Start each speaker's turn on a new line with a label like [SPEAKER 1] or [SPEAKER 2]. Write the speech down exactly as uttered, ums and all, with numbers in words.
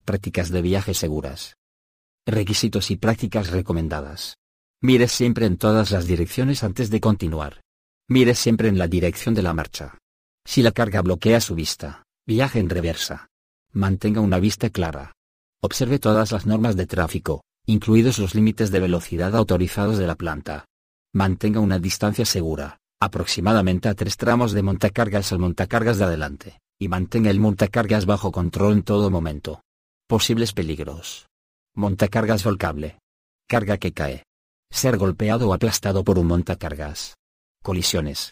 [SPEAKER 1] Prácticas de viaje seguras. Requisitos y prácticas recomendadas. Mire siempre en todas las direcciones antes de continuar. Mire siempre en la dirección de la marcha. Si la carga bloquea su vista, viaje en reversa. Mantenga una vista clara. Observe todas las normas de tráfico, incluidos los límites de velocidad autorizados de la planta. Mantenga una distancia segura, aproximadamente a tres tramos de montacargas al montacargas de adelante, y mantenga el montacargas bajo control en todo momento. Posibles peligros. Montacargas volcable. Carga que cae. Ser golpeado o aplastado por un montacargas. Colisiones.